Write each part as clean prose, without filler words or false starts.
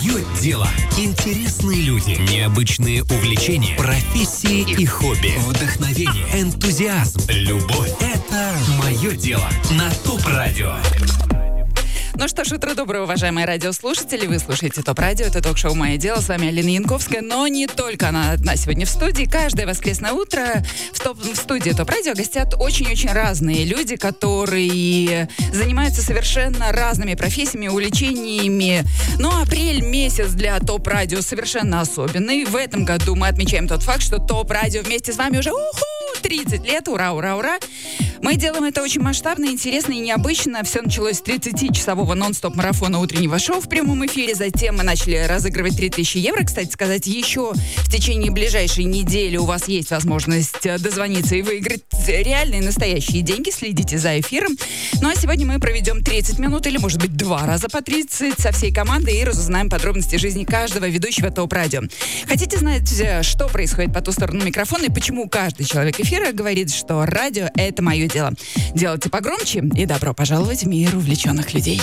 Мое дело. Интересные люди, необычные увлечения, профессии и хобби, вдохновение, энтузиазм, любовь. Это мое дело на ТОП Радио. Ну что ж, утро доброе, уважаемые радиослушатели. Вы слушаете ТОП Радио, это ток-шоу «Мое дело». С вами Алина Янковская, но не только она одна сегодня в студии. Каждое воскресное утро в студии ТОП Радио гостят очень-очень разные люди, которые занимаются совершенно разными профессиями, увлечениями. Но апрель месяц для ТОП Радио совершенно особенный. В этом году мы отмечаем тот факт, что ТОП Радио вместе с вами уже 30 лет. Ура, ура, ура! Мы делаем это очень масштабно, интересно и необычно. Все началось с 30-часового нон-стоп-марафона утреннего шоу в прямом эфире. Затем мы начали разыгрывать 3000 евро. Кстати сказать, еще в течение ближайшей недели у вас есть возможность дозвониться и выиграть реальные, настоящие деньги. Следите за эфиром. Ну а сегодня мы проведем 30 минут или, может быть, 2 раза по 30 со всей командой и разузнаем подробности жизни каждого ведущего ТОП Радио. Хотите знать, что происходит по ту сторону микрофона и почему каждый человек эфира говорит, что радио — это мое дело? Делайте погромче и добро пожаловать в мир увлеченных людей.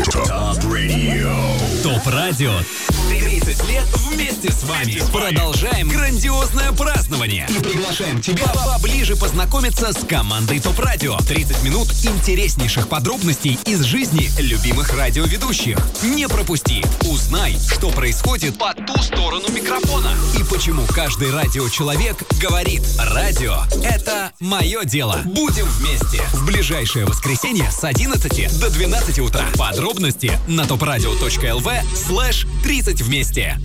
ТОП Радио. 30 лет вместе с вами. Продолжаем грандиозное празднование. И приглашаем тебя поближе познакомиться с командой ТОП Радио. 30 минут интереснейших подробностей из жизни любимых радиоведущих. Не пропусти. Узнай, что происходит по ту сторону микрофона. И почему каждый радиочеловек говорит: радио — это мое дело. Будем вместе. В ближайшее воскресенье с 11 до 12 утра. Подробности на topradio.lv/30 вместе.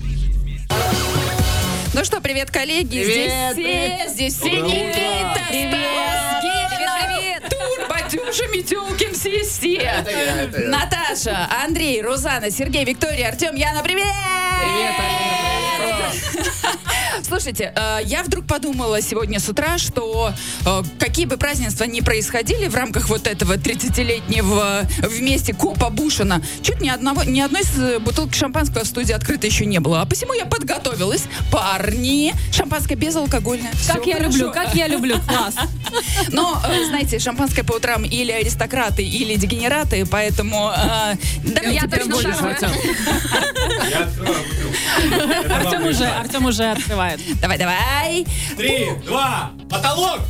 Ну что, привет, коллеги. Здесь все Никита, Стас, Гена, Турбо, Дюша, Метелкин, все. Наташа, Андрей, Рузана, Сергей, Виктория, Артем, Яна, привет! Привет, Алина. Слушайте, я вдруг подумала сегодня с утра, что какие бы празднества ни происходили в рамках вот этого 30-летнего вместе Копа Бушина, чуть ни одной бутылки шампанского в студии открыто еще не было. А посему я подготовилась. Парни, шампанское безалкогольное. Как я люблю, класс. Но, знаете, шампанское по утрам или аристократы, или дегенераты, поэтому... Я точно шарю. Я открываю бутылку. Артем уже открывает. Давай. 3, 2, потолок!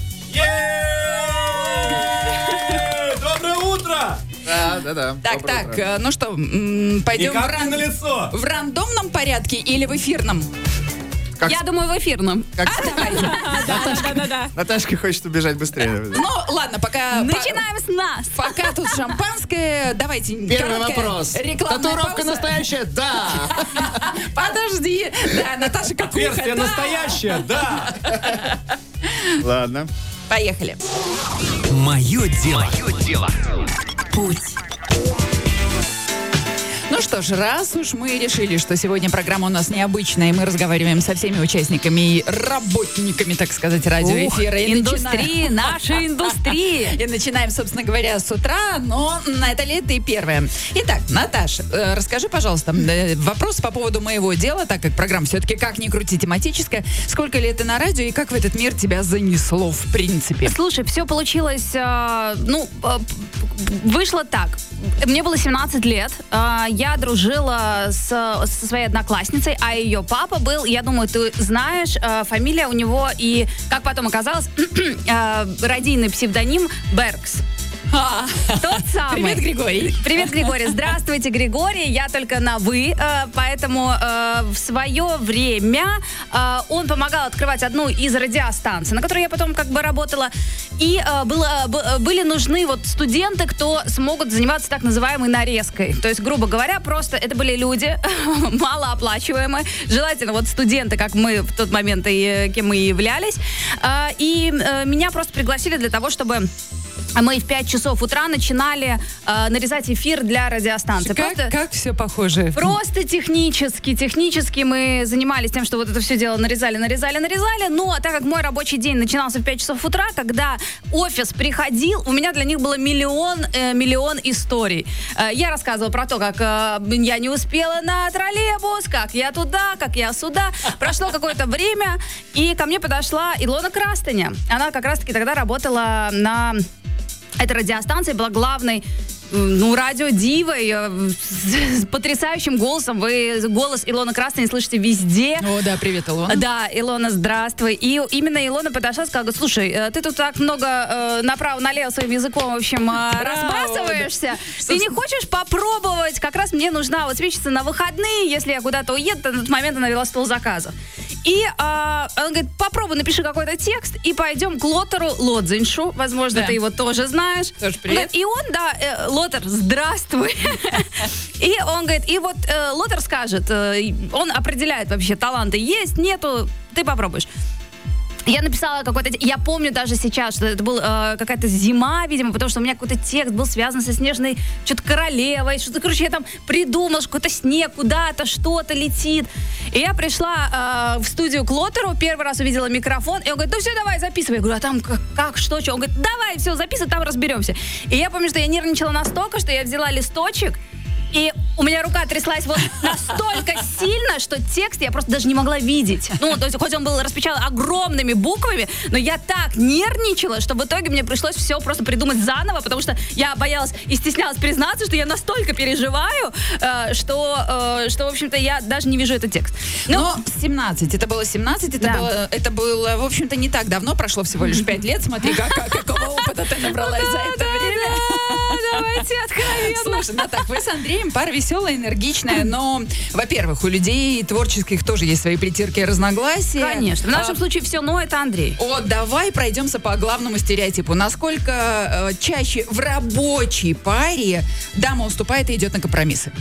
Доброе утро! Да. Так, ну что, пойдем на лицо. в рандомном порядке или в эфирном? Я думаю, в эфирном. Давай. Да. Наташка хочет убежать быстрее. Ну, ладно, пока... Начинаем с нас. Пока тут шампанское, давайте... Первый вопрос. Татуировка настоящая? Да. Подожди. Да, Наташа, какую Версия настоящая, да. Ладно. Поехали. Мое дело. Путь. Ну что ж, раз уж мы решили, что сегодня программа у нас необычная, и мы разговариваем со всеми участниками и работниками, так сказать, радиоэфира. Нашей индустрии. И начинаем, собственно говоря, с утра, но на это лето и первое. Итак, Наташа, расскажи, пожалуйста, вопрос по поводу моего дела, так как программа все-таки как ни крути тематическая. Сколько лет ты на радио и как в этот мир тебя занесло, в принципе? Слушай, все получилось, вышло так. Мне было 17 лет. Я дружила со своей одноклассницей, а ее папа был, я думаю, ты знаешь, фамилия у него и, как потом оказалось, радийный псевдоним Беркс. Тот самый. Привет, Григорий. Привет, Григорий. Здравствуйте, Григорий. Я только на «вы», поэтому в свое время он помогал открывать одну из радиостанций, на которой я потом как бы работала. И были нужны вот студенты, кто смогут заниматься так называемой нарезкой. То есть, грубо говоря, просто это были люди малооплачиваемые, желательно вот студенты, как мы в тот момент и кем мы и являлись. И меня просто пригласили для того, чтобы мы в 5 часов утра начинали нарезать эфир для радиостанции. Как все похоже. Просто технически мы занимались тем, что вот это все дело нарезали. Но так как мой рабочий день начинался в 5 часов утра, когда офис приходил, у меня для них было миллион историй. Я рассказывала про то, как я не успела на троллейбус, как я туда, как я сюда. Прошло какое-то время, и ко мне подошла Илона Крастыня. Она как раз-таки тогда работала на этой радиостанции была главной радиодивой, с потрясающим голосом. Вы голос Илоны Красной слышите везде. О, да, привет, Илона. Да, Илона, здравствуй. И именно Илона подошла и сказала: слушай, ты тут так много направо-налево своим языком, в общем, разбрасываешься. Ты не хочешь попробовать? Как раз мне нужна вот свечиться на выходные, если я куда-то уеду, на тот момент она вела стол заказов. И она говорит: попробуй, напиши какой-то текст, и пойдем к Лотеру Лодзиншу. Возможно, ты его тоже знаешь. Тоже привет. И он, Лотер, здравствуй. И он говорит, и вот Лотер скажет, он определяет вообще, таланты есть, нету, ты попробуешь. Я написала какой-то... Я помню даже сейчас, что это была какая-то зима, видимо, потому что у меня какой-то текст был связан со снежной что-то королевой, что-то, короче, я там придумала, что какой-то снег куда-то, что-то летит. И я пришла в студию к Лотеру, первый раз увидела микрофон, и он говорит: ну все, давай, записывай. Я говорю: а там как, что? Он говорит: давай, все, записывай, там разберемся. И я помню, что я нервничала настолько, что я взяла листочек, и у меня рука тряслась вот настолько сильно, что текст я просто даже не могла видеть. Ну, то есть, хоть он был распечатан огромными буквами, но я так нервничала, что в итоге мне пришлось все просто придумать заново, потому что я боялась и стеснялась признаться, что я настолько переживаю, что в общем-то, я даже не вижу этот текст. Но 17, это было 17, это было, в общем-то, не так давно, прошло всего лишь 5 лет. Смотри, какого опыта ты набралась за это время. Давайте откровенно. Слушай, так, вы с Андреем пара веселая, энергичная, но, во-первых, у людей творческих тоже есть свои притирки и разногласия. Конечно. В нашем случае все, но это Андрей. Давай пройдемся по главному стереотипу. Насколько чаще в рабочей паре дама уступает и идет на компромиссы?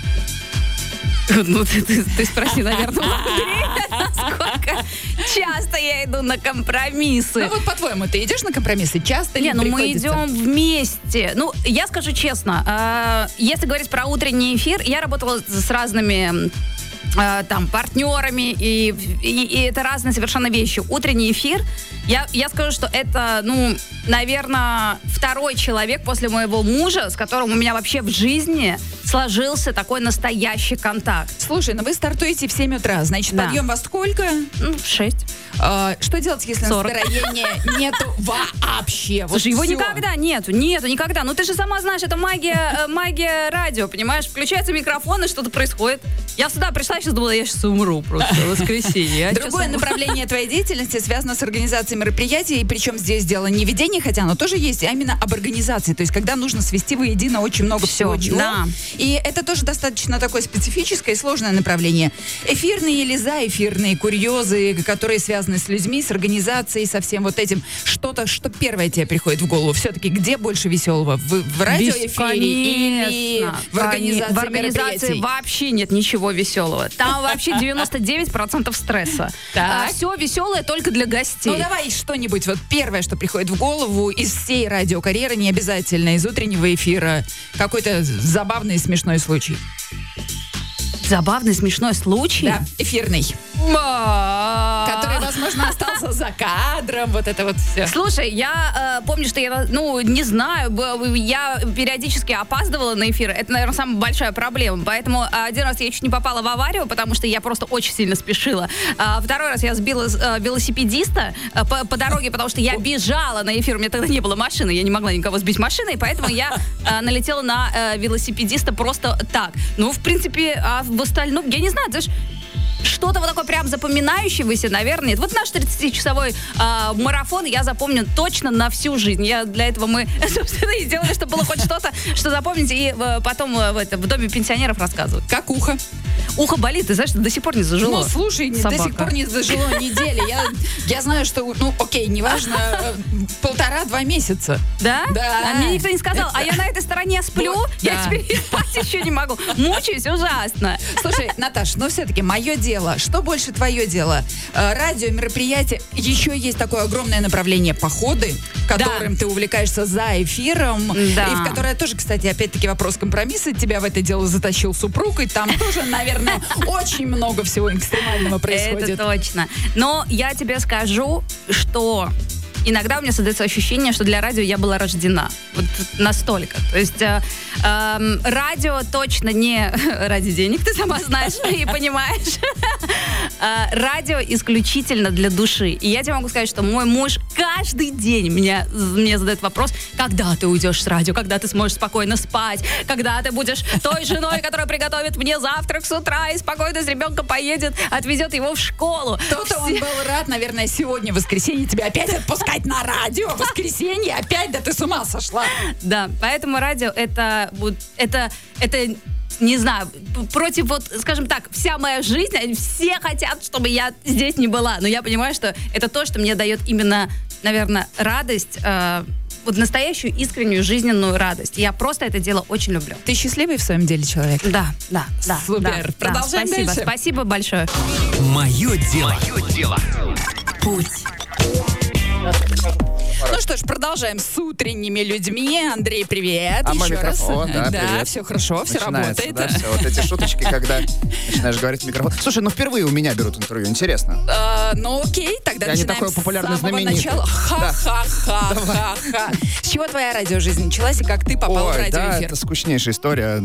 Ну, ты спроси, наверное, насколько часто я иду на компромиссы. Ну, вот по-твоему, ты идешь на компромиссы? Часто ли мы приходится? идем вместе. Ну, я скажу честно, если говорить про утренний эфир, я работала с разными партнерами, и это разные совершенно вещи. Утренний эфир, я скажу, что это, наверное, второй человек после моего мужа, с которым у меня вообще в жизни сложился такой настоящий контакт. Слушай, вы стартуете в 7 утра, значит, подъем во сколько? В 6. Что делать, если 40. настроения нету вообще? Слушай, его никогда нету, никогда. Ну, ты же сама знаешь, это магия радио, понимаешь? Включается микрофон, и что-то происходит. Я сюда пришла, сейчас думала, я сейчас умру просто в воскресенье. Другое направление твоей деятельности связано с организацией мероприятий, причем здесь дело не ведение, хотя оно тоже есть, а именно об организации. То есть, когда нужно свести воедино очень много всего. Да. И это тоже достаточно такое специфическое и сложное направление. Эфирные или заэфирные курьезы, которые связаны с людьми, с организацией, со всем вот этим. Что-то, что первое тебе приходит в голову. Все-таки где больше веселого? В радиоэфире или в организации В организации вообще нет ничего веселого. Там вообще 99% стресса. Все веселое только для гостей. Ну давай что-нибудь, вот первое, что приходит в голову из всей радиокарьеры, не обязательно из утреннего эфира. Какой-то забавный, смешной случай. Забавный, смешной случай? Да, эфирный. Который, возможно, остался за кадром, вот это вот все. Слушай, я помню, что я, не знаю, я периодически опаздывала на эфир. Это, наверное, самая большая проблема. Поэтому один раз я чуть не попала в аварию, потому что я просто очень сильно спешила. Второй раз я сбила велосипедиста по дороге, потому что я бежала на эфир. У меня тогда не было машины, я не могла никого сбить машиной, поэтому я налетела на велосипедиста просто так. В принципе, в остальном, я не знаю, знаешь, что-то вот такое прям запоминающееся, наверное, нет. Вот наш 30-часовой марафон я запомню точно на всю жизнь. Для этого мы, собственно, и сделали, чтобы было хоть что-то, что запомнить, и потом в доме пенсионеров рассказывать. Как ухо? Ухо болит, ты знаешь, до сих пор не зажило. Слушай, собака. До сих пор не зажило недели. Я знаю, что, неважно, 1,5-2 месяца. Да? Да. А мне никто не сказал. А я на этой стороне сплю, я теперь и спать еще не могу. Мучаюсь ужасно. Слушай, Наташ, все-таки мое дело. Что больше твое дело? Радио, мероприятия. Еще есть такое огромное направление походы, которым ты увлекаешься за эфиром. Да. И в которое тоже, кстати, опять-таки вопрос компромисса. Тебя в это дело затащил супруг. И там тоже, наверное, очень много всего экстремального происходит. Это точно. Но я тебе скажу, что иногда у меня создается ощущение, что для радио я была рождена. Вот настолько. То есть радио точно не ради денег, ты сама знаешь и понимаешь. Радио исключительно для души. И я тебе могу сказать, что мой муж каждый день мне задает вопрос, когда ты уйдешь с радио, когда ты сможешь спокойно спать, когда ты будешь той женой, которая приготовит мне завтрак с утра и спокойно с ребенком поедет, отвезет его в школу. То-то он был рад, наверное, сегодня, в воскресенье, тебя опять отпускать на радио. В воскресенье опять, да ты с ума сошла. Да, поэтому радио это не знаю, против, вот, скажем так, вся моя жизнь, все хотят, чтобы я здесь не была. Но я понимаю, что это то, что мне дает именно, наверное, радость, вот настоящую, искреннюю, жизненную радость. Я просто это дело очень люблю. Ты счастливый в своем деле человек? Да. Супер. Продолжаем спасибо, дальше. Спасибо большое. Мое дело. Путь. Ну что ж, продолжаем с утренними людьми. Андрей, привет. А мой еще микрофон, раз. да, привет. Все хорошо, все Начинается, работает. да, все вот эти шуточки, когда начинаешь говорить в микрофон. Слушай, ну впервые у меня берут интервью, интересно. Ну окей, тогда Я не начинаем такой популярный, с самого знаменитый. начала. Ха-ха-ха-ха-ха. С чего твоя радиожизнь началась и как ты попал в Ой, да, радиоэфир? это скучнейшая история.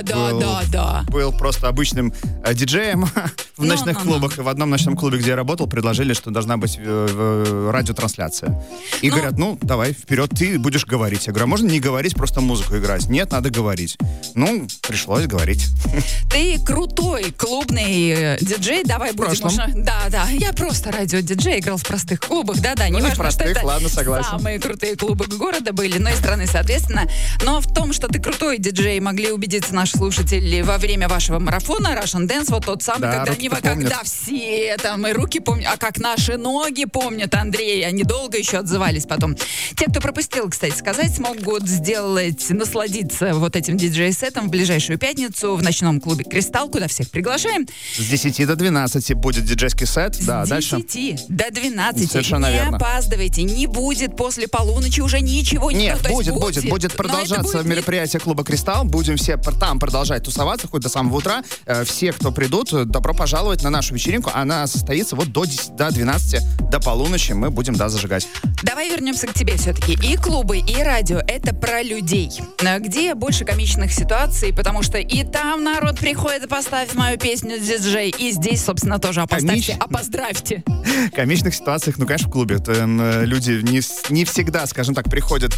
Да. Был просто обычным диджеем в ночных клубах. И в одном ночном клубе, где я работал, предложили, что должна быть радиотрансляция. И говорят, ну, давай, вперед, ты будешь говорить. Я говорю, а можно не говорить, просто музыку играть? Нет, надо говорить. Ну, пришлось говорить. Ты крутой клубный диджей, давай будем уже... Да, я просто радиодиджей, играл в простых клубах, да, не важно, простых, что это ладно, согласен. самые крутые клубы города были, но и страны, соответственно. Но в том, что ты крутой диджей, могли убедиться наши слушатели во время вашего марафона Russian Dance, вот тот самый, Да, когда все там и руки помнят, а как наши ноги помнят, Андрей, они долго еще отзывались потом. Те, кто пропустил, кстати сказать, смогут насладиться вот этим диджей-сетом в ближайшую пятницу в ночном клубе «Кристалл», куда всех приглашаем. С 10 до 12 будет диджейский сет. Да, С дальше. 10 до 12. Совершенно не верно. опаздывайте, не будет после полуночи уже ничего. Нет, то есть будет но продолжаться это будет мероприятие клуба «Кристалл». Будем все там продолжать тусоваться, хоть до самого утра. Все, кто придут, добро пожаловать на нашу вечеринку. Она состоится вот до 12, до полуночи. Мы будем, зажигать. Давай вернемся к тебе все-таки. И клубы, и радио — это про людей. Где больше комичных ситуаций, потому что и там народ приходит и поставь мою песню диджей, и здесь, собственно, тоже поздравьте. В комичных ситуациях, конечно, в клубе. Люди не всегда, скажем так, приходят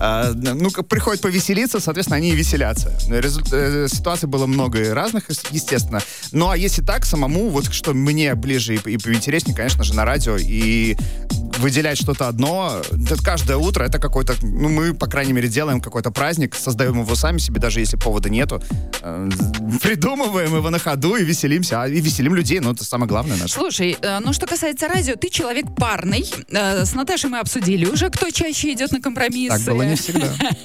повеселиться, соответственно, они и веселятся. Ситуаций было много и разных, естественно. Ну, а если так, самому, вот что мне ближе и поинтереснее, конечно же, на радио, и выделять что-то одно, каждое утро это какой-то, мы, по крайней мере, делаем какой-то праздник, создаем его сами себе, даже если повода нету. Придумываем его на ходу и веселимся, и веселим людей, это самое главное наше. Слушай, что касается радио, ты человек парный. С Наташей мы обсудили уже, кто чаще идет на компромиссы. Так было не всегда.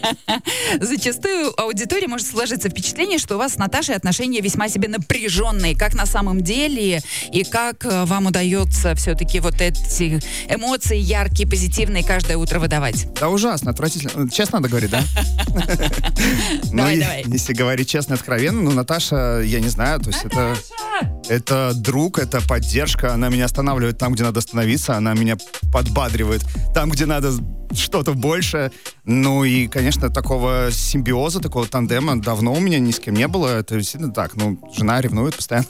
Зачастую у аудитории может сложиться впечатление, что у вас с Наташей отношения весьма себе напряженные. Как на самом деле, и как вам удается все-таки вот эти эмоции яркие, позитивные каждое утро выдавать? Да ужасно, отвратительно. Честно надо говорить, да? Давай. Если говорить честно и откровенно, Наташа, я не знаю, то есть это друг, это поддержка, она меня останавливает там, где надо остановиться, она меня подбадривает там, где надо что-то больше. Ну и, конечно, такого симбиоза, такого тандема давно у меня ни с кем не было. Это действительно так. Жена ревнует постоянно.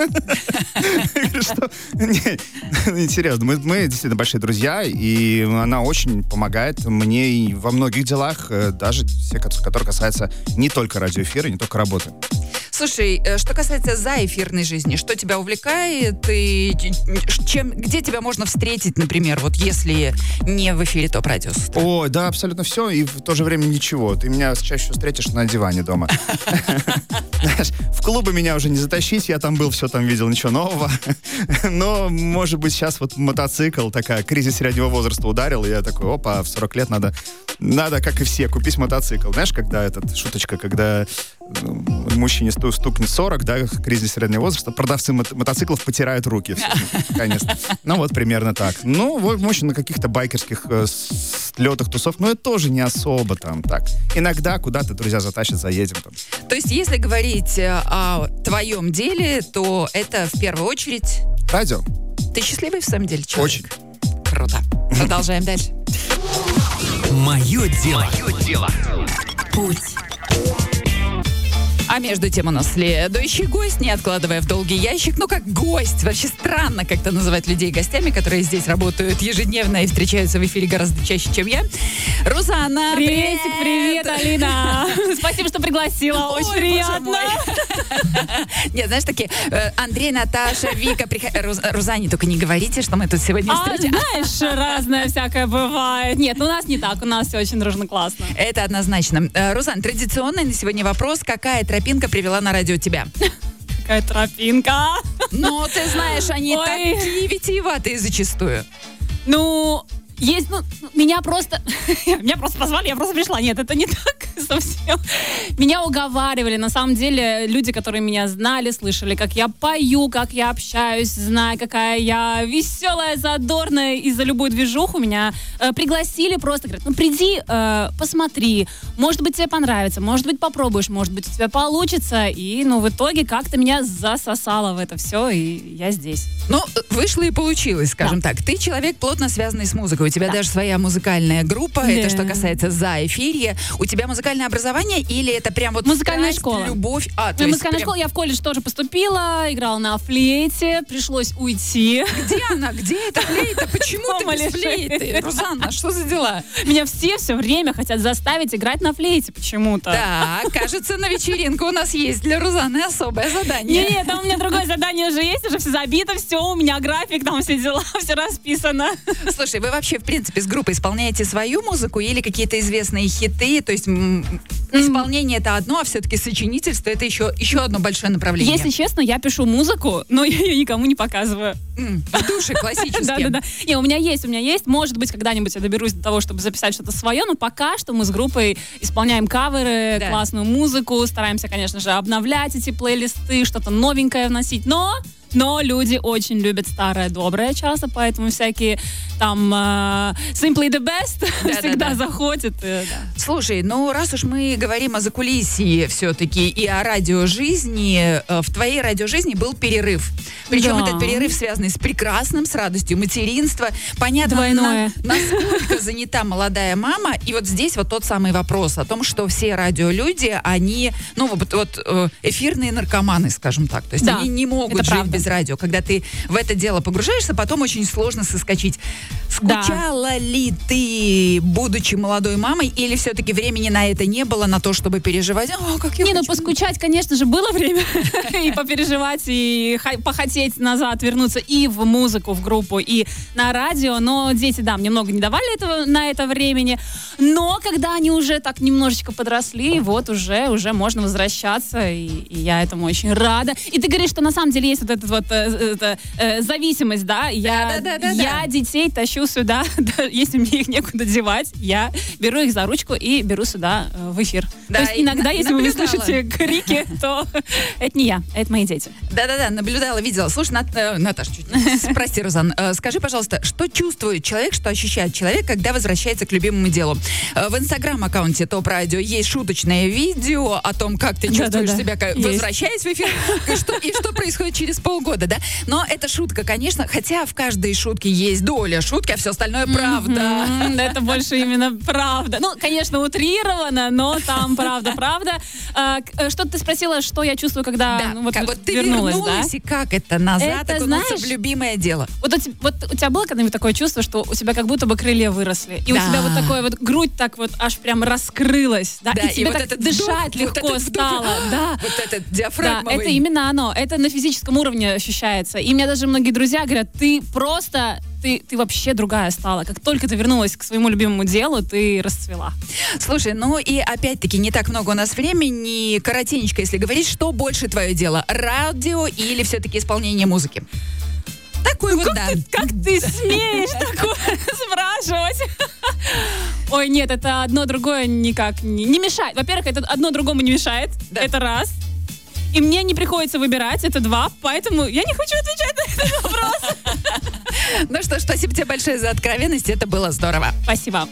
Серьезно, мы действительно большие друзья, и она очень помогает мне и во многих делах, даже те, которые касаются не только радиоэфира, не только работы. Слушай, что касается заэфирной жизни, что тебя увлекает и где тебя можно встретить, например, вот если не в эфире ТОП Радио? Ой, да, абсолютно все, и в то же время ничего. Ты меня чаще встретишь на диване дома. Знаешь, в клубы меня уже не затащить, я там был, все там видел, ничего нового. Но, может быть, сейчас вот мотоцикл, такая, кризис среднего возраста ударил, и я такой, опа, в 40 лет надо, как и все, купить мотоцикл. Знаешь, когда шуточка, когда мужчине стукнет 40, кризис среднего возраста, продавцы мотоциклов потирают руки. Конечно. Вот примерно так. На каких-то байкерских слетах, тусовках, это тоже не особо там так. Иногда куда-то друзья затащат, заедем там. То есть, если говорить о твоем деле, то это в первую очередь... Радио. Ты счастливый в самом деле человек? Очень. Круто. Продолжаем дальше. Мое дело. Путь. А между тем у нас следующий гость, не откладывая в долгий ящик. Ну, как гость. Вообще странно как-то называть людей гостями, которые здесь работают ежедневно и встречаются в эфире гораздо чаще, чем я. Рузанна, Приветик, привет, Алина. Спасибо, что пригласила. Очень Ой, приятно. Нет, знаешь, такие Андрей, Наташа, Вика. Рузанне только не говорите, что мы тут сегодня встречаемся. Знаешь, разное всякое бывает. Нет, у нас не так. У нас все очень дружно, классно. Это однозначно. Рузан, традиционный на сегодня вопрос. Какая тропинка привела на радио тебя? Какая тропинка. Ну, ты знаешь, они Ой. такие витиеватые зачастую. Ну, есть, меня просто позвали, я просто пришла. Нет, это не так совсем. Меня уговаривали, на самом деле, люди, которые меня знали, слышали, как я пою, как я общаюсь, зная, какая я веселая, задорная, и за любую движуху меня пригласили просто, говорят, приди, посмотри, может быть, тебе понравится, может быть, попробуешь, может быть, у тебя получится, и, в итоге как-то меня засосало в это все, и я здесь. Ну, вышло и получилось, скажем так. Ты человек, плотно связанный с музыкой. У тебя даже своя музыкальная группа. Да. Это что касается «За-эфирье». У тебя музыкальное образование или это прям вот музыкальная страсть, школа. любовь? Музыкальная школа, я в колледж тоже поступила, играла на флейте, пришлось уйти. Где она? Где эта флейта? Почему ты Дома без лежит. флейты? Рузанна, что за дела? Меня все время хотят заставить играть на флейте почему-то. Так, кажется, на вечеринку у нас есть для Рузанны особое задание. Нет, там у меня другое задание уже есть, уже все забито, все, у меня график, там все дела, все расписано. Слушай, вы вообще, в принципе, с группой исполняете свою музыку или какие-то известные хиты? То есть исполнение это одно, а все-таки сочинительство это еще одно большое направление. Если честно, я пишу музыку, но я ее никому не показываю. В душе классически. Да. Не, у меня есть. Может быть, когда-нибудь я доберусь до того, чтобы записать что-то свое, но пока что мы с группой исполняем каверы, Да. классную музыку, стараемся, конечно же, обновлять эти плейлисты, что-то новенькое вносить, но люди очень любят старое доброе часто, поэтому всякие там Simply the Best всегда заходят. Слушай, раз уж мы говорим о закулисье все-таки и о радиожизни, в твоей радиожизни был перерыв. Причем Да. этот перерыв связанный с прекрасным, с радостью материнства. Понятно, Двойное. насколько занята молодая мама. И вот здесь вот тот самый вопрос о том, что все радиолюди, они, эфирные наркоманы, скажем так. То есть Да, они не могут это жить правда. без радио. Когда ты в это дело погружаешься, потом очень сложно соскочить. Скучала ли ты, будучи молодой мамой, или все-таки времени на это не было, на то, чтобы переживать? Как я хочу. Поскучать, конечно же, было время и попереживать, и похотеть назад вернуться и в музыку, в группу, и на радио, но дети, мне много не давали на это времени, но когда они уже так немножечко подросли, вот уже можно возвращаться, и я этому очень рада. И ты говоришь, что на самом деле есть вот эта зависимость, да? Я детей тащу сюда, если мне их некуда девать, я беру их за ручку и беру сюда в эфир. Да, То есть и иногда, если вы наблюдала. слышите крики, то это не я, это мои дети. Да, наблюдала, видела. Слушай, Наташа, прости, Рузан, скажи, пожалуйста, что чувствует человек, что ощущает человек, когда возвращается к любимому делу? В инстаграм-аккаунте ТОП Радио есть шуточное видео о том, как ты чувствуешь себя, возвращаясь в эфир, и что происходит через полгода, да? Но это шутка, конечно, хотя в каждой шутке есть доля шутки, а все остальное правда. Это больше именно правда. Конечно, утрировано, но там правда. Что ты спросила, что я чувствую, когда ты вернулась, вернулась, да? и как это назад Это, окунуться знаешь, в любимое дело? Вот у тебя было когда-нибудь такое чувство, что у тебя как будто бы крылья выросли, и у тебя вот такое вот грудь так вот аж прям раскрылась, да, и тебе вот так этот дышать вдох, легко вот этот вдох, стало, да. Вот этот Да, диафрагмовый. это именно оно. Это на физическом уровне ощущается. И мне даже многие друзья говорят, ты вообще другая стала. Как только ты вернулась к своему любимому делу, ты расцвела. Слушай, и опять-таки не так много у нас времени. Коротенько, если говорить, что больше твое дело? Радио или все-таки исполнение музыки? Такой Как ты смеешь такое спрашивать? Ой, нет, это одно другое никак не мешает. Во-первых, это одно другому не мешает. Да. Это раз. И мне не приходится выбирать, это два. Поэтому я не хочу отвечать на этот вопрос. Ну что ж, спасибо тебе большое за откровенность. Это было здорово. Спасибо.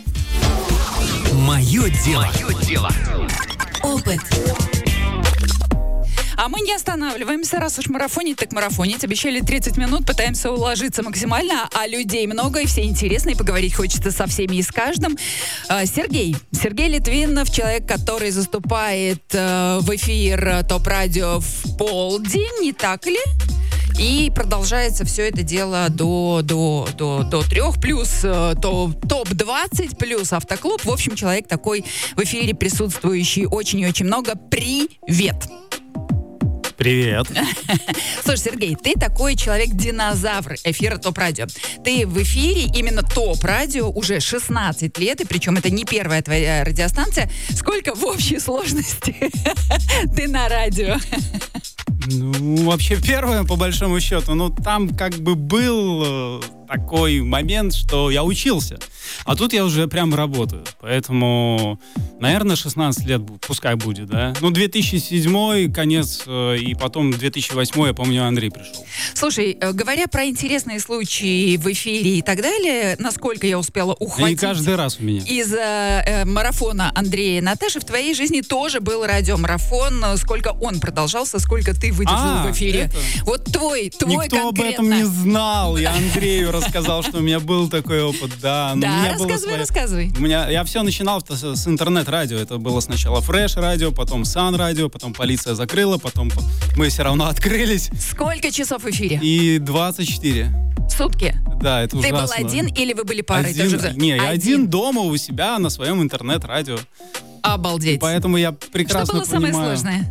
Мое дело. Опыт. А мы не останавливаемся, раз уж марафонить, так марафонить. Обещали 30 минут, пытаемся уложиться максимально, а людей много, и все интересные, поговорить хочется со всеми и с каждым. Сергей Литвинов, человек, который заступает в эфир ТОП-радио в полдень, не так ли? И продолжается все это дело до 3, плюс ТОП-20, плюс Автоклуб. В общем, человек такой в эфире присутствующий очень и очень много. Привет! Привет. Слушай, Сергей, ты такой человек-динозавр эфира ТОП-радио. Ты в эфире именно ТОП-радио уже 16 лет, и причем это не первая твоя радиостанция. Сколько в общей сложности ты на радио? Ну, вообще первое, по большому счету. Ну, там как бы был такой момент, что я учился. А тут я уже прям работаю. Поэтому, наверное, 16 лет пускай будет, да? Ну, 2007 конец, и потом 2008, я помню, Андрей пришел. Слушай, говоря про интересные случаи в эфире и так далее, насколько я успела ухватить... И каждый раз у меня. Из марафона Андрея и Наташи в твоей жизни тоже был радиомарафон. Сколько он продолжался, сколько ты выдержал в эфире. Это... Вот твой Никто конкретно. об этом не знал. Я Андрею рассказал, что у меня был такой опыт, да. Да, рассказывай. Я все начинал с интернет-радио. Это было сначала Фреш-радио, потом Сан-радио, потом полиция закрыла, потом мы все равно открылись. Сколько часов в эфире? И 24. Сутки? Да, это ужасно. Ты был один или вы были парой? Я один дома у себя на своем интернет-радио. Обалдеть. И поэтому я прекрасно понимаю. Что было самое сложное?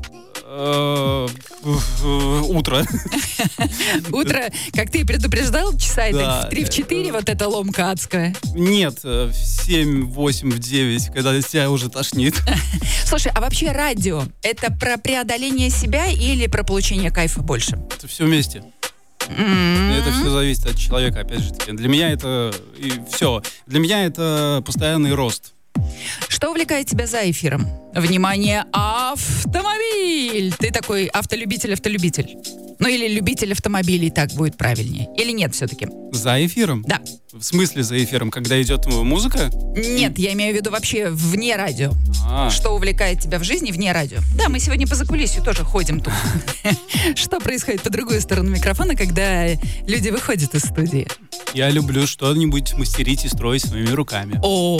Утро. Утро, как ты предупреждал, часа в 3-4, вот эта ломка адская? Нет, в 7, 8, в 9, когда тебя уже тошнит. Слушай, а вообще радио, это про преодоление себя или про получение кайфа больше? Это все вместе. Это все зависит от человека, опять же таки. Для меня это все. Для меня это постоянный рост. Что увлекает тебя за эфиром? Внимание, автомобиль! Ты такой автолюбитель. Ну или любитель автомобилей, так будет правильнее. Или нет все-таки? За эфиром? Да. В смысле за эфиром? Когда идет музыка? Нет, я имею в виду вообще вне радио. Что увлекает тебя в жизни вне радио? Да, мы сегодня по закулисью тоже ходим тут. Что происходит по другую сторону микрофона, когда люди выходят из студии? Я люблю что-нибудь мастерить и строить своими руками.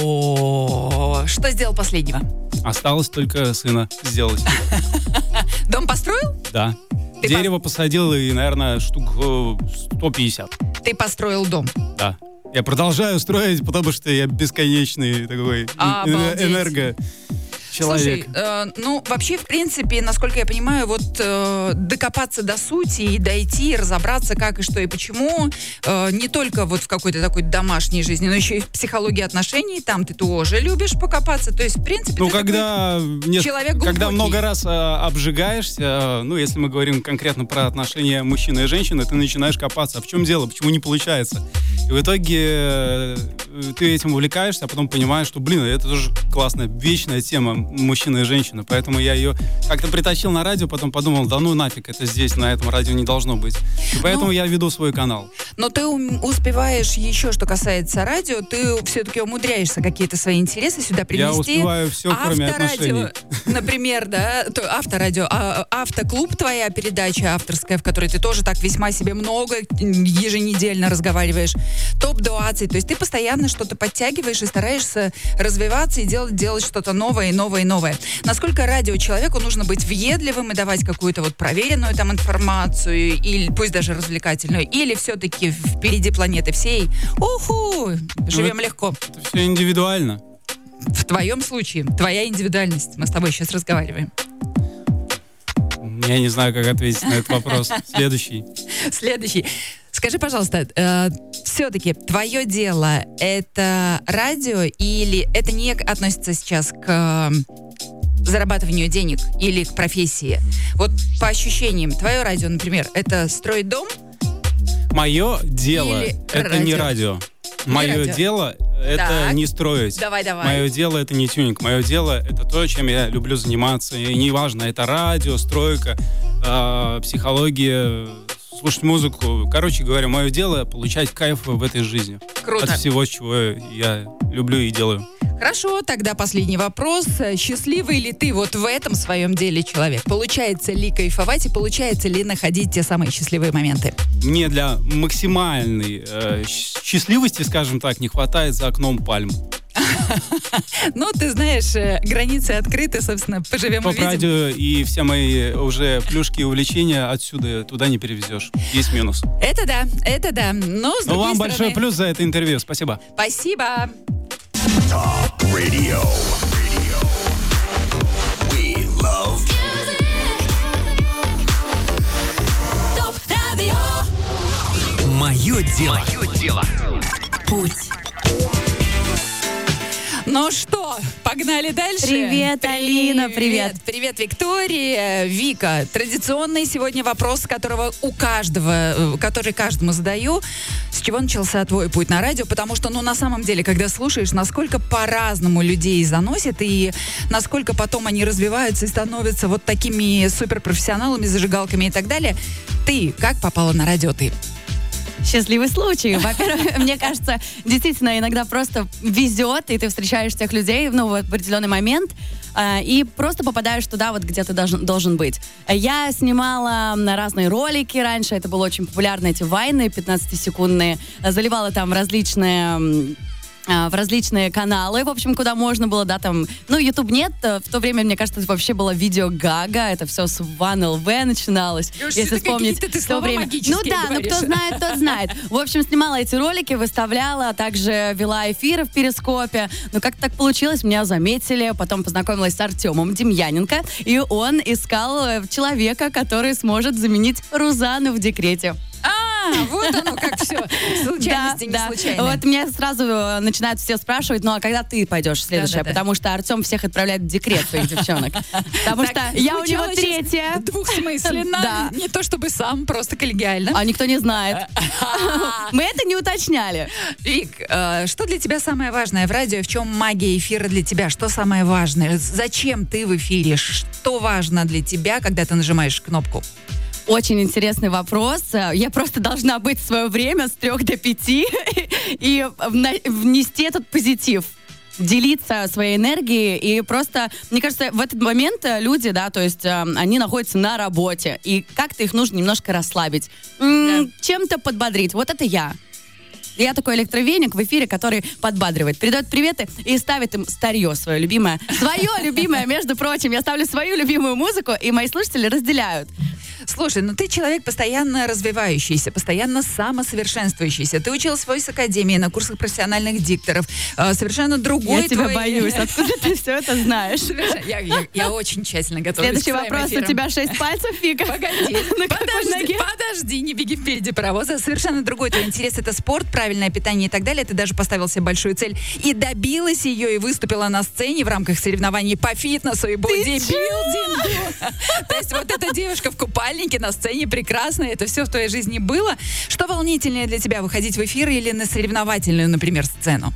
О, что сделал последнего? Осталось только сына сделать. Дом построил? Да. Дерево посадил и, наверное, штук 150. Ты построил дом? Да. Я продолжаю строить, потому что я бесконечный такой энергочеловек. Слушай, вообще, в принципе, насколько я понимаю, вот докопаться до сути и дойти, разобраться, как и что и почему, не только вот в какой-то такой домашней жизни, но еще и в психологии отношений, там ты тоже любишь покопаться, то есть, в принципе, ты человек глубокий. Когда много раз обжигаешься, если мы говорим конкретно про отношения мужчины и женщины, ты начинаешь копаться, а в чем дело, почему не получается? И в итоге ты этим увлекаешься, а потом понимаешь, что, это тоже классная, вечная тема мужчина и женщина, поэтому я ее как-то притащил на радио, потом подумал, да ну нафиг, это здесь, на этом радио не должно быть. И поэтому я веду свой канал. Но ты успеваешь еще, что касается радио, ты все-таки умудряешься какие-то свои интересы сюда принести. Я успеваю все, кроме отношений. Например, да, Авторадио, Автоклуб, твоя передача авторская, в которой ты тоже так весьма себе много еженедельно разговариваешь. ТОП-20, то есть ты постоянно что-то подтягиваешь и стараешься развиваться и делать что-то новое и новое. Насколько радиочеловеку нужно быть въедливым и давать какую-то вот проверенную там информацию, или пусть даже развлекательную, или все-таки впереди планеты всей, живем легко. Это все индивидуально. В твоем случае, твоя индивидуальность. Мы с тобой сейчас разговариваем. Я не знаю, как ответить на этот вопрос. Следующий. Скажи, пожалуйста, все-таки твое дело — это радио или это не относится сейчас к зарабатыванию денег или к профессии? Вот по ощущениям, твое радио, например, это строить дом? Мое дело — это не радио. Мое дело — это не строить. Давай. Мое дело — это не тюнинг. Мое дело — это то, чем я люблю заниматься. И неважно, это радио, стройка, психология, слушать музыку. Короче говоря, мое дело — получать кайф в этой жизни. Круто. От всего, чего я люблю и делаю. Хорошо, тогда последний вопрос. Счастливый ли ты вот в этом своем деле человек? Получается ли кайфовать и получается ли находить те самые счастливые моменты? Мне для максимальной счастливости, скажем так, не хватает за окном пальм. Ну, ты знаешь, границы открыты, собственно, поживем По увидим. радио и все мои уже плюшки и увлечения отсюда туда не перевезешь. Есть минус. Это да. Но с Но другой вам большой стороны... плюс за это интервью. Спасибо. Спасибо. Radio. We love Мое дело. Путь. Ну что, погнали дальше? Привет, Алина, привет. Привет, Виктория. Вика, традиционный сегодня вопрос, который каждому задаю. С чего начался твой путь на радио? Потому что, на самом деле, когда слушаешь, насколько по-разному людей заносит, и насколько потом они развиваются и становятся вот такими суперпрофессионалами, зажигалками и так далее. Ты как попала на радио, ты? Счастливый случай. Во-первых, мне кажется, действительно иногда просто везет, и ты встречаешь тех людей, в определенный момент, и просто попадаешь туда, вот где ты должен быть. Я снимала разные ролики раньше, это было очень популярно, эти вайны 15-секундные, заливала там в различные каналы, в общем, куда можно было, YouTube нет, в то время, мне кажется, это вообще было видео Гага, это все с One LV начиналось, если вспомнить то время. Кто знает, тот знает. В общем, снимала эти ролики, выставляла, также вела эфиры в Перископе, но как так получилось, меня заметили, потом познакомилась с Артемом Демьяненко, и он искал человека, который сможет заменить Рузану в декрете. Вот оно как все. Случайности не случайные. Вот меня сразу начинают все спрашивать, а когда ты пойдешь следующая? Потому что Артем всех отправляет в декрет, своих девчонок. Потому что я у него третья. Двухсмысленно. Не то чтобы сам, просто коллегиально. А никто не знает. Мы это не уточняли. Вик, что для тебя самое важное в радио? В чем магия эфира для тебя? Что самое важное? Зачем ты в эфире? Что важно для тебя, когда ты нажимаешь кнопку? Очень интересный вопрос. Я просто должна быть в свое время с 3 до 5 и внести этот позитив. Делиться своей энергией. И просто, мне кажется, в этот момент люди, они находятся на работе. И как-то их нужно немножко расслабить. Чем-то подбодрить. Вот это я. Я такой электровеник в эфире, который подбадривает, передает приветы и ставит им старье свое любимое. Свое любимое, между прочим. Я ставлю свою любимую музыку, и мои слушатели разделяют. Слушай, ты человек постоянно развивающийся, постоянно самосовершенствующийся. Ты училась в Voice Академии на курсах профессиональных дикторов. Совершенно другой Я тебя боюсь. Откуда ты все это знаешь? Я очень тщательно готовлюсь. Следующий вопрос. У тебя 6 пальцев, Вика? Подожди, не беги впереди паровоза. Совершенно другой твой интерес. Это спорт, правильное питание и так далее. Ты даже поставил себе большую цель и добилась ее, и выступила на сцене в рамках соревнований по фитнесу и бодибилдингу. То есть вот эта девушка в купальнике на сцене прекрасно, это все в твоей жизни было. Что волнительнее для тебя, выходить в эфир или на соревновательную, например, сцену?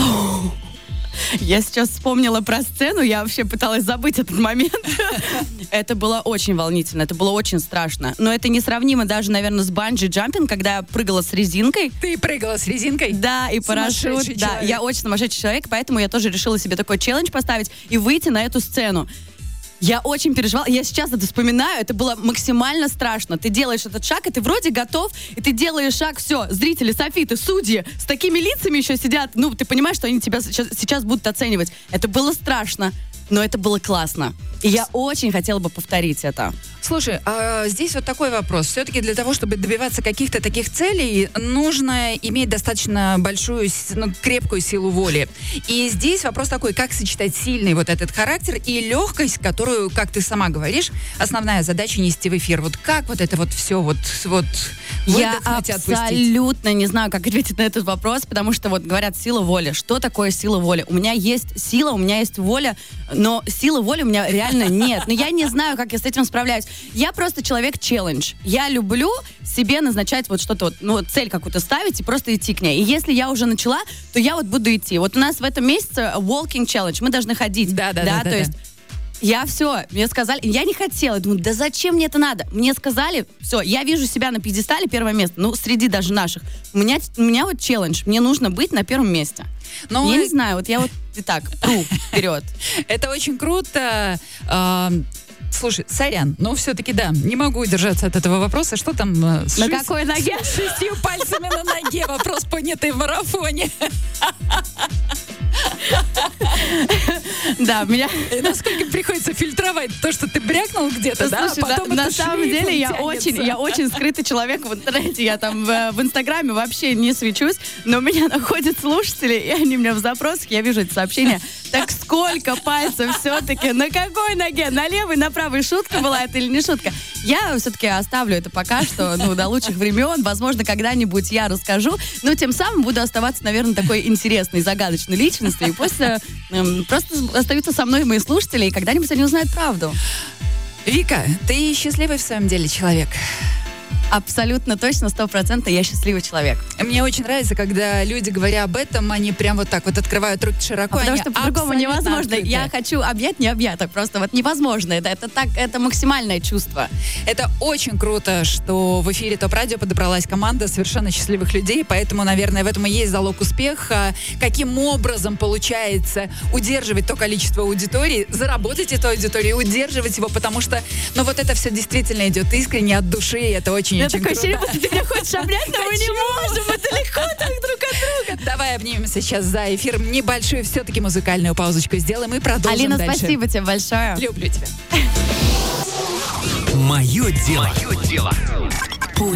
Я сейчас вспомнила про сцену, я вообще пыталась забыть этот момент. Это было очень волнительно, это было очень страшно. Но это несравнимо даже, наверное, с банджи-джампинг, когда я прыгала с резинкой. Ты прыгала с резинкой? Да, и парашют. Да, я очень сумасшедший человек, поэтому я тоже решила себе такой челлендж поставить и выйти на эту сцену. Я очень переживала. Я сейчас это вспоминаю. Это было максимально страшно. Ты делаешь этот шаг, и ты вроде готов, и ты делаешь шаг, все, зрители, софиты, судьи с такими лицами еще сидят. Ты понимаешь, что они тебя сейчас будут оценивать. Это было страшно, но это было классно. И я очень хотела бы повторить это. Слушай, здесь вот такой вопрос. Все-таки для того, чтобы добиваться каких-то таких целей, нужно иметь достаточно большую, крепкую силу воли. И здесь вопрос такой, как сочетать сильный вот этот характер и легкость, которую, как ты сама говоришь, основная задача нести в эфир. Вот как вот это вот все я абсолютно не знаю, как ответить на этот вопрос, потому что говорят сила воли. Что такое сила воли? У меня есть сила, у меня есть воля, но силы воли у меня реально нет. Но я не знаю, как я с этим справляюсь. Я просто человек-челлендж. Я люблю себе назначать что-то, цель какую-то ставить и просто идти к ней. И если я уже начала, то я буду идти. У нас в этом месяце walking challenge. Мы должны ходить. Да. То есть Я все, мне сказали, я не хотела, думаю, да зачем мне это надо? Мне сказали, все, я вижу себя на пьедестале, первое место, ну, среди даже наших. У меня вот челлендж, мне нужно быть на первом месте. Но я не знаю, вот я вот и так, пру вперед. это очень круто. Слушай, сорян, но все-таки да, не могу удержаться от этого вопроса. Что там На какой ноге? с 6 пальцами на ноге? Вопрос, понятый в марафоне. Да, меня... И насколько приходится фильтровать то, что ты брякнул где-то, да? Слушай, а потом на это самом шлейфом деле я тянется. очень скрытый человек в интернете. Я там в Инстаграме вообще не свечусь, но меня находят слушатели, и они мне в запросах, я вижу эти сообщения. Так сколько пальцев все-таки? На какой ноге? На левой, на правой? Шутка была это или не шутка? Я все-таки оставлю это пока что, до лучших времен. Возможно, когда-нибудь я расскажу, но тем самым буду оставаться, наверное, такой интересной, загадочной личностью. И после просто остаются со мной мои слушатели, и когда-нибудь они узнают правду. Вика, ты счастливый в своем деле человек? Абсолютно точно, 100% я счастливый человек. Мне очень нравится, когда люди, говоря об этом, они прям вот так вот открывают руки широко. Потому они что по-другому абсолютно невозможно. открыты. Я хочу объять необъяток. Просто вот невозможно. Это максимальное чувство. Это очень круто, что в эфире ТОП Радио подобралась команда совершенно счастливых людей, поэтому, наверное, в этом и есть залог успеха. Каким образом получается удерживать то количество аудитории, заработать эту аудиторию, удерживать его, потому что, вот это все действительно идет искренне от души, и это очень Я такое круто. ощущение, будто ты меня хочешь обнять, но мы не можем. Мы далеко так друг от друга. Давай обнимемся сейчас за эфир. Небольшую все-таки музыкальную паузочку сделаем и продолжим Алина, дальше. спасибо тебе большое. Люблю тебя. Мое дело. Путь.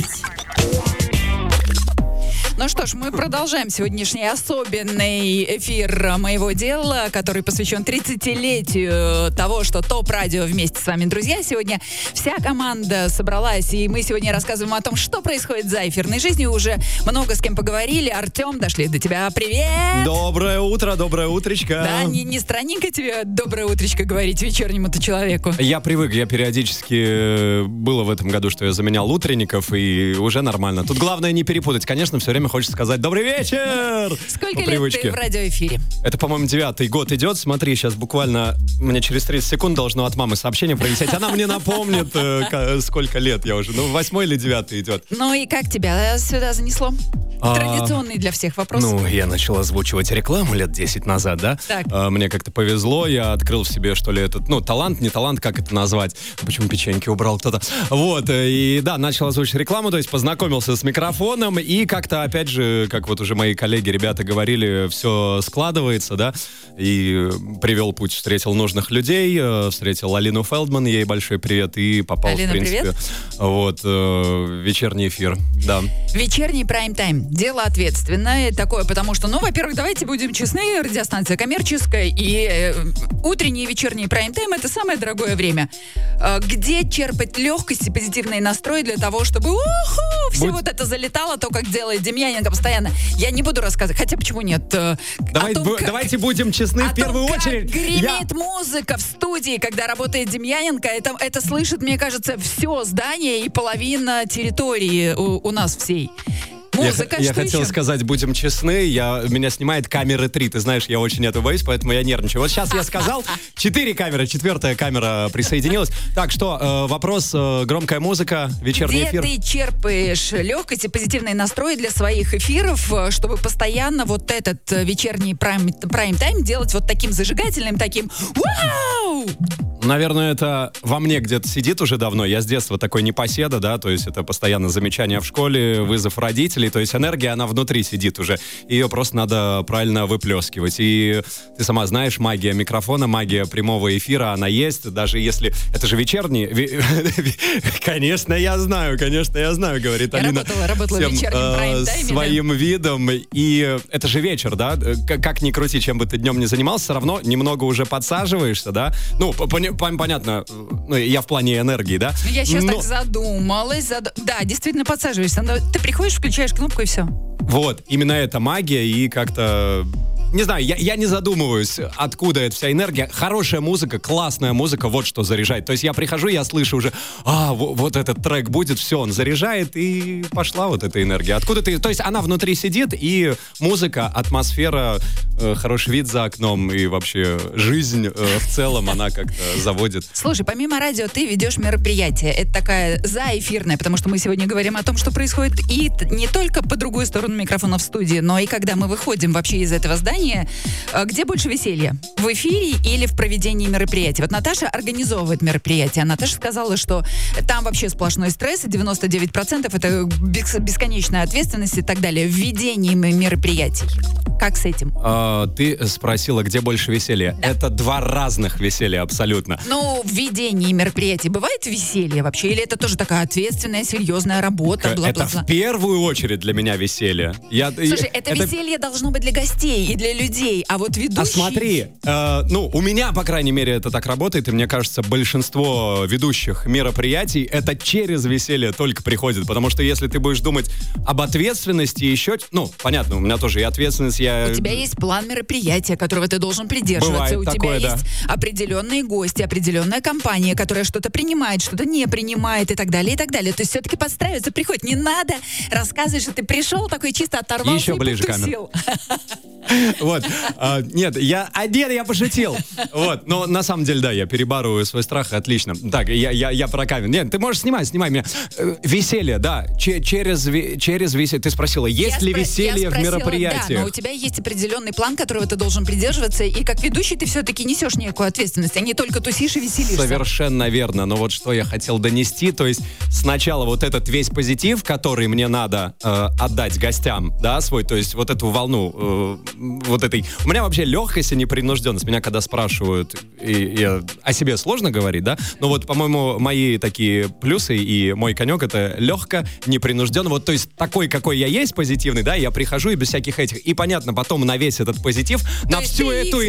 Ну что ж, мы продолжаем сегодняшний особенный эфир «Моего дела», который посвящен 30-летию того, что ТОП Радио вместе с вами, друзья. Сегодня вся команда собралась, и мы сегодня рассказываем о том, что происходит за эфирной жизнью. Уже много с кем поговорили. Артем, дошли до тебя. Привет! Доброе утро, доброе утречко. Да, не странненько тебе доброе утречко говорить вечернему-то человеку. Я привык, я периодически было в этом году, что я заменял утренников, и уже нормально. Тут главное не перепутать. Конечно, все время хочется сказать «Добрый вечер!» Сколько по лет привычке. ты в радиоэфире? Это, по-моему, 9-й год идет. Смотри, сейчас буквально мне через 30 секунд должно от мамы сообщение пролететь. Она мне напомнит, сколько лет я уже. 8-й или 9-й идет. Ну и как тебя сюда занесло? Традиционный для всех вопрос. Я начал озвучивать рекламу лет 10 назад, да? Так. Мне как-то повезло, я открыл в себе, что ли, этот, талант, не талант, как это назвать? Почему печеньки убрал кто-то? Вот, и да, начал озвучивать рекламу, то есть познакомился с микрофоном, и как-то, опять же, как вот уже мои коллеги, ребята говорили, все складывается, да? И привел путь, встретил нужных людей, встретил Алину Фелдман, ей большой привет, и попал, Алина, в принципе, привет. вот, в вечерний эфир, да. Вечерний прайм-тайм. Дело ответственное такое, потому что, во-первых, давайте будем честны, радиостанция коммерческая, и утренний и вечерний прайм-тайм — это самое дорогое время. Где черпать легкость и позитивный настрой для того, чтобы все вот это залетало, то, как делает Демьяненко постоянно. Я не буду рассказывать, хотя почему нет? Давайте будем честны в первую очередь. Как гремит музыка в студии, когда работает Демьяненко, это слышит, мне кажется, все здание и половина территории у нас всей. Музыка, Я что хотел еще? сказать, будем честны, меня снимает камеры 3, ты знаешь, я очень этого боюсь, поэтому я нервничаю. Вот сейчас я сказал, 4 камеры, 4-я камера присоединилась. Так, что, вопрос, громкая музыка, вечерний Где эфир. ты черпаешь легкость и позитивный настрой для своих эфиров, чтобы постоянно вот этот вечерний прайм-тайм делать вот таким зажигательным, таким «Вау!» Наверное, это во мне где-то сидит уже давно. Я с детства такой непоседа, да, то есть это постоянно замечания в школе, вызов родителей, то есть энергия, она внутри сидит уже. Ее просто надо правильно выплескивать. И ты сама знаешь, магия микрофона, магия прямого эфира, она есть, даже если... Это же вечерний... Конечно, я знаю, говорит Я Алина. работала в всем, вечернем прайм-тайме, да. своим видом. И это же вечер, да? Как ни крути, чем бы ты днем не занимался, все равно немного уже подсаживаешься, да? Понятно, я в плане энергии, да? Я сейчас так задумалась. Да, действительно подсаживаешься. Но ты приходишь, включаешь кнопку и все. Вот, именно это магия, и как-то не знаю, я не задумываюсь, откуда эта вся энергия. Хорошая музыка, классная музыка, вот что заряжает. То есть я прихожу, я слышу уже, вот этот трек будет, все, он заряжает, и пошла вот эта энергия. Откуда ты... То есть она внутри сидит, и музыка, атмосфера, хороший вид за окном, и вообще жизнь в целом, она как-то заводит. Слушай, помимо радио ты ведешь мероприятие. Это такая заэфирная, потому что мы сегодня говорим о том, что происходит и не только по другую сторону микрофона в студии, но и когда мы выходим вообще из этого здания. Где больше веселья? В эфире или в проведении мероприятий? Вот Наташа организовывает мероприятие. Наташа сказала, что там вообще сплошной стресс, 99% это бесконечная ответственность и так далее. В ведении мероприятий. Как с этим? Ты спросила, где больше веселья. Да. Это два разных веселья абсолютно. Ну, в ведении мероприятий бывает веселье вообще? Или это тоже такая ответственная, серьезная работа? Это в первую очередь для меня веселье. Слушай, это веселье должно быть для гостей и для людей, а вот ведущий... А смотри, у меня, по крайней мере, это так работает, и мне кажется, большинство ведущих мероприятий это через веселье только приходит, потому что если ты будешь думать об ответственности еще... понятно, у меня тоже и ответственность, У тебя есть план мероприятия, которого ты должен придерживаться. Бывает у такое, тебя есть определенные гости, определенная компания, которая что-то принимает, что-то не принимает и так далее, и так далее. То есть все-таки подстраиваться приходит. Не надо рассказывать, что ты пришел такой чисто оторвался еще и ближе потусил. Вот. Нет, я пошутил. Вот. Но на самом деле, да, я перебарываю свой страх, отлично. Так, я про камень. Нет, ты можешь снимай меня. Веселье, да. Через веселье. Ты спросила, есть ли веселье в мероприятиях? Да, но у тебя есть определенный план, которого ты должен придерживаться, и как ведущий ты все-таки несешь некую ответственность, а не только тусишь и веселишься. Совершенно верно. Но вот что я хотел донести, то есть сначала вот этот весь позитив, который мне надо отдать гостям, да, свой, то есть вот эту волну вот этой... У меня вообще легкость и непринужденность. Меня когда спрашивают, о себе сложно говорить, да, но вот, по-моему, мои такие плюсы и мой конек — это легко, непринужденно. Вот, то есть такой, какой я есть, позитивный, да, я прихожу и без всяких этих. И понятно, потом на весь этот позитив, на всю эту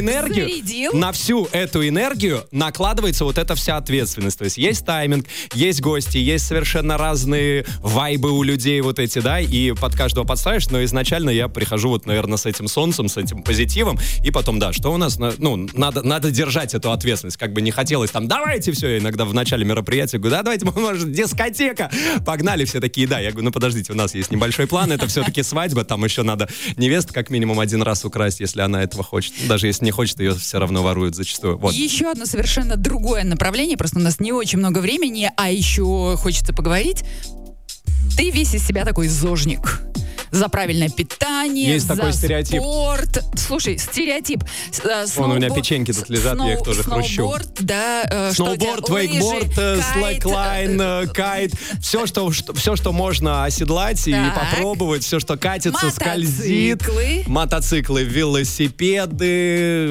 энергию накладывается вот эта вся ответственность. То есть есть тайминг, есть гости, есть совершенно разные вайбы у людей вот эти, да, и под каждого подстраиваешь, но изначально я прихожу вот, наверное, с этим солнцем, с этим позитивом, и потом, да, что у нас, надо держать эту ответственность, как бы не хотелось там, давайте все, я иногда в начале мероприятия говорю, да, давайте, может, дискотека, погнали, все такие, да, я говорю, подождите, у нас есть небольшой план, это все-таки свадьба, там еще надо невесту как минимум один раз украсть, если она этого хочет, даже если не хочет, ее все равно воруют зачастую, вот. Еще одно совершенно другое направление, просто у нас не очень много времени, а еще хочется поговорить, ты весь из себя такой зожник. За правильное питание, есть такой стереотип. Спорт. Слушай, стереотип. Вон у меня печеньки тут лежат, я их тоже хрущу. Сноуборд, да. Сноуборд, вейкборд, слэклайн, кайт. Все, что можно оседлать и попробовать, все, что катится, скользит. Мотоциклы, велосипеды...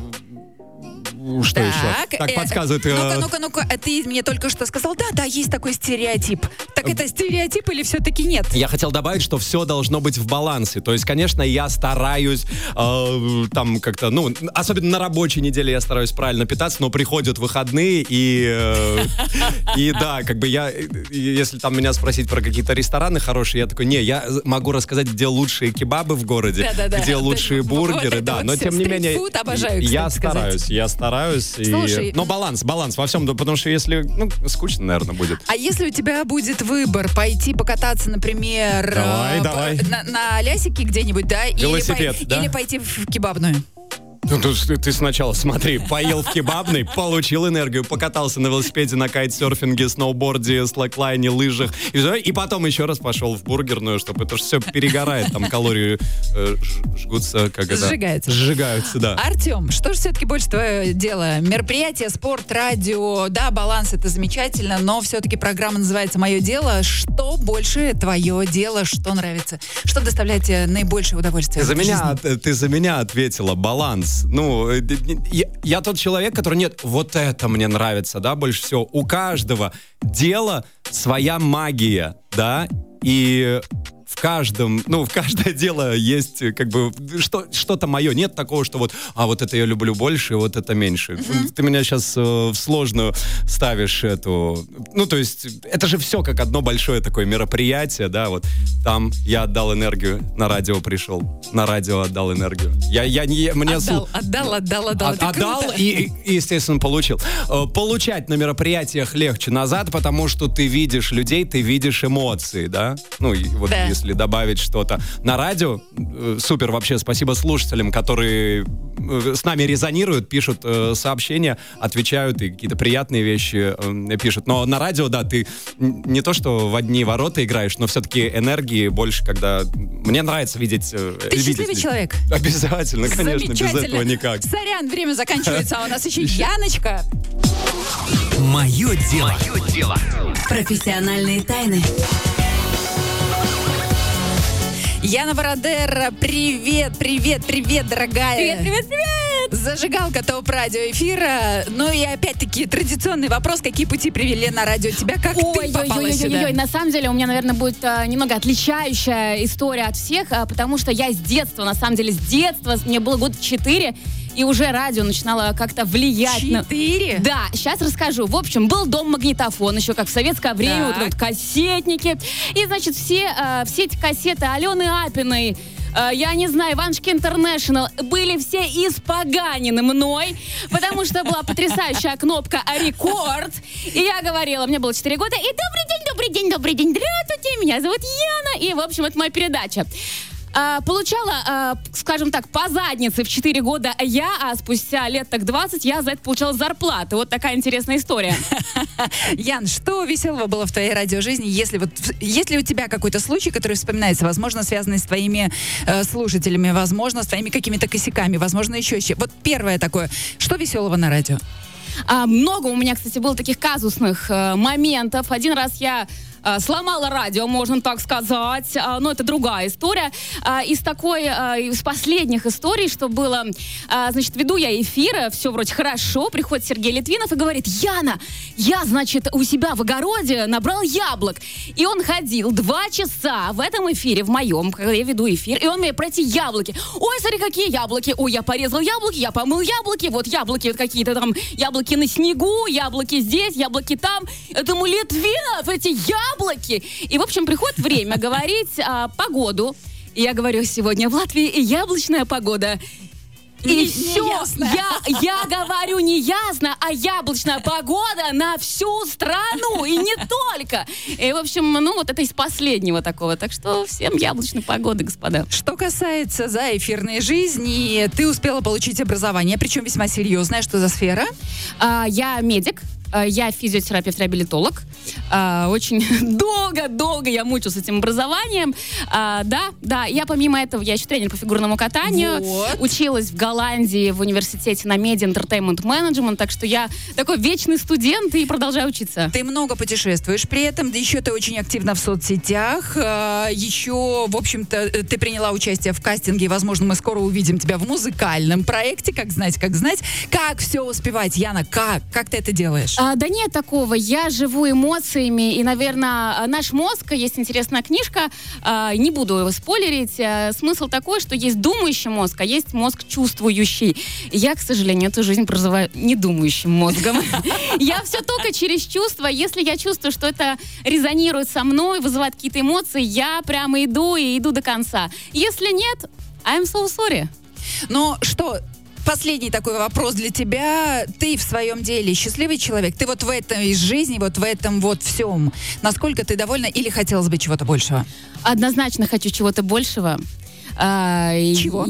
Что еще? Так подсказывает. Ну-ка, ты мне только что сказал, да, есть такой стереотип. Так это стереотип или все-таки нет? Я хотел добавить, что все должно быть в балансе. То есть, конечно, я стараюсь там как-то, особенно на рабочей неделе я стараюсь правильно питаться, но приходят выходные и да, как бы я, если там меня спросить про какие-то рестораны хорошие, я такой, я могу рассказать, где лучшие кебабы в городе, где лучшие бургеры, да, но тем не менее я стараюсь. Слушай, но баланс во всем, потому что если, скучно, наверное, будет. А если у тебя будет выбор пойти покататься, например, давай. На лясике где-нибудь, да? Велосипед, или пойти в кебабную? Ты сначала, смотри, поел в кебабной, получил энергию, покатался на велосипеде, на кайтсерфинге, сноуборде, слэклайне, лыжах, и потом еще раз пошел в бургерную, чтобы это все перегорает, там калории жгутся, как это... Сжигаются, да. Артем, что же все-таки больше твое дело? Мероприятие, спорт, радио, да, баланс — это замечательно, но все-таки программа называется «Мое дело». Что больше твое дело, что нравится? Что доставляет тебе наибольшее удовольствие? Ты за меня ответила, баланс. Я тот человек, который вот это мне нравится, да, больше всего. У каждого дела своя магия, да, и в каждое дело есть как бы что-то мое. Нет такого, что вот это я люблю больше, вот это меньше. Ты меня сейчас в сложную ставишь эту... Ну, то есть, это же все как одно большое такое мероприятие, да, вот там я отдал энергию, на радио пришел, на радио отдал энергию. Отдал и, естественно, получил. Получать на мероприятиях легче назад, потому что ты видишь людей, ты видишь эмоции, да? Ну, и вот если добавить что-то. На радио, супер, вообще спасибо слушателям, которые с нами резонируют, пишут сообщения, отвечают и какие-то приятные вещи пишут. Но на радио, да, ты не то, что в одни ворота играешь, но все-таки энергии больше, когда... Мне нравится видеть... Ты счастливый человек? Обязательно, конечно, без этого никак. Сорян, время заканчивается, а у нас еще Яночка. Мое дело. Профессиональные тайны. Яна Вородер, привет, дорогая. Привет. Зажигалка ТОП-радио эфира. Ну и опять-таки традиционный вопрос, какие пути привели на радио тебя, как ты попала сюда? На самом деле у меня, наверное, будет немного отличающая история от всех, потому что я с детства, мне было года 4, и уже радио начинало как-то влиять. 4? Да, сейчас расскажу. В общем, был дом-магнитофон, еще как в советское время, вот кассетники. И, значит, все эти кассеты Алены Апиной, я не знаю, Иванушки Интернешнл, были все испоганены мной, потому что была потрясающая кнопка «Рекорд». И я говорила, мне было 4 года, и добрый день, здравствуйте, меня зовут Яна. И, в общем, это моя передача. Получала, скажем так, по заднице в 4 года я, а спустя лет так 20 я за это получала зарплату. Вот такая интересная история. Ян, что веселого было в твоей радиожизни, если у тебя какой-то случай, который вспоминается, возможно, связанный с твоими слушателями, возможно, с твоими какими-то косяками, возможно, еще. Вот первое такое, что веселого на радио? Много у меня, кстати, было таких казусных моментов. Один раз я сломала радио, можно так сказать, но это другая история. Из последних историй, что было, значит, веду я эфир, все вроде хорошо, приходит Сергей Литвинов и говорит: Яна, я, значит, у себя в огороде набрал яблок. И он ходил 2 часа в этом эфире, в моем, когда я веду эфир, и он мне про эти яблоки. Ой, смотри, какие яблоки. Ой, я порезал яблоки, я помыл яблоки, вот яблоки вот какие-то там, яблоки на снегу, яблоки здесь, яблоки там. Я думаю, Литвинов, эти яблоки. И, в общем, приходит время говорить погоду. И я говорю, сегодня в Латвии яблочная погода. И все, я говорю не ясно, а яблочная погода на всю страну, и не только. И, в общем, вот это из последнего такого. Так что всем яблочной погоды, господа. Что касается эфирной жизни, ты успела получить образование, причем весьма серьезное. Что за сфера? Я медик. Я физиотерапевт-реабилитолог. Очень долго я мучилась с этим образованием. Да. Я помимо этого, я еще тренер по фигурному катанию. Вот. Училась в Голландии в университете на Media Entertainment Management. Так что я такой вечный студент и продолжаю учиться. Ты много путешествуешь при этом. Да еще ты очень активна в соцсетях. Еще, в общем-то, ты приняла участие в кастинге. И, возможно, мы скоро увидим тебя в музыкальном проекте. Как знать. Как все успевать, Яна? Как ты это делаешь? Да нет такого. Я живу эмоциями, и, наверное, наш мозг, есть интересная книжка, не буду его спойлерить, смысл такой, что есть думающий мозг, а есть мозг чувствующий. И я, к сожалению, эту жизнь проживаю недумающим мозгом. Я все только через чувства. Если я чувствую, что это резонирует со мной, вызывает какие-то эмоции, я прямо иду до конца. Если нет, I'm so sorry. Но что... Последний такой вопрос для тебя. Ты в своем деле счастливый человек? Ты вот в этой жизни, вот в этом вот всем. Насколько ты довольна или хотелось бы чего-то большего? Однозначно хочу чего-то большего. Чего?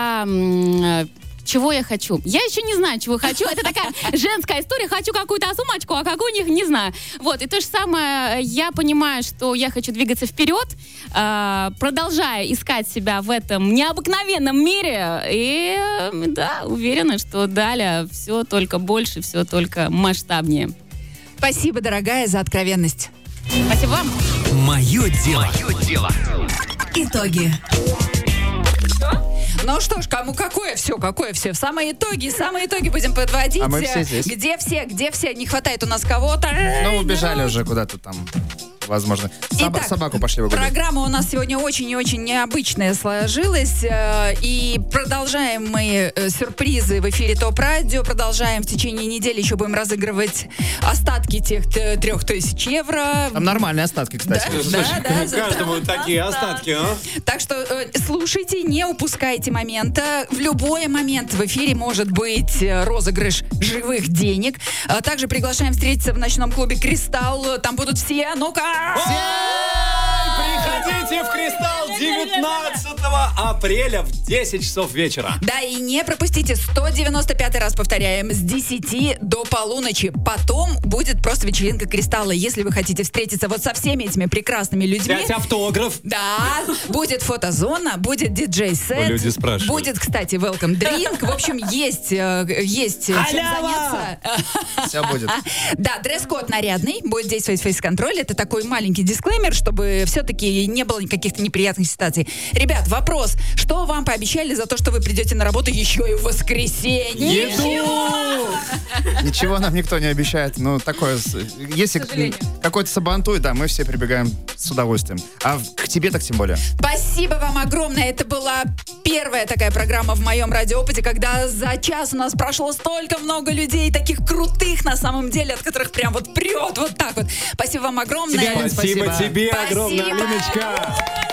Чего я хочу? Я еще не знаю, чего хочу. Это такая женская история. Хочу какую-то сумочку, а какую них не знаю. Вот. И то же самое, я понимаю, что я хочу двигаться вперед, продолжая искать себя в этом необыкновенном мире. И да, уверена, что далее все только больше, все только масштабнее. Спасибо, дорогая, за откровенность. Спасибо вам. Мое дело. Итоги. Ну что ж, какое все. Самые итоги будем подводить. А мы все здесь. Где все? Не хватает у нас кого-то. Убежали уже куда-то там в возможно. Итак, Собаку пошли выгулять. Программа у нас сегодня очень и очень необычная сложилась. И продолжаем мы сюрпризы в эфире ТОП Радио. Продолжаем в течение недели. Еще будем разыгрывать остатки тех 3000 евро. Там нормальные остатки, кстати. Да, Каждому такие остатки, а? Так что слушайте, не упускайте момента. В любой момент в эфире может быть розыгрыш живых денег. Также приглашаем встретиться в ночном клубе «Кристалл». Там будут все. Ну-ка! Приходите в «Кристалл» 19 апреля в 10 часов вечера. Да, и не пропустите, 195 раз повторяем, с 10 до полуночи. Потом будет просто вечеринка «Кристалла». Если вы хотите встретиться вот со всеми этими прекрасными людьми. Взять автограф. Да, будет фотозона, будет диджей-сет. Люди спрашивают. Будет, кстати, welcome drink. В общем, есть чем заняться. Все будет. Да, дресс-код нарядный, будет действовать фейс-контроль. Это такой маленький дисклеймер, чтобы все-таки не было каких-то неприятных ситуаций. Ребят, вопрос. Что вам пообещали за то, что вы придете на работу еще и в воскресенье? Ничего нам никто не обещает. Ну, такое... Если какой-то сабантуй, да, мы все прибегаем с удовольствием. А к тебе так тем более. Спасибо вам огромное. Это была первая такая программа в моем радиоопыте, когда за час у нас прошло столько много людей, таких крутых на самом деле, от которых прям вот прет вот так вот. Спасибо вам огромное. Спасибо тебе огромное, Спасибо. Алиночка.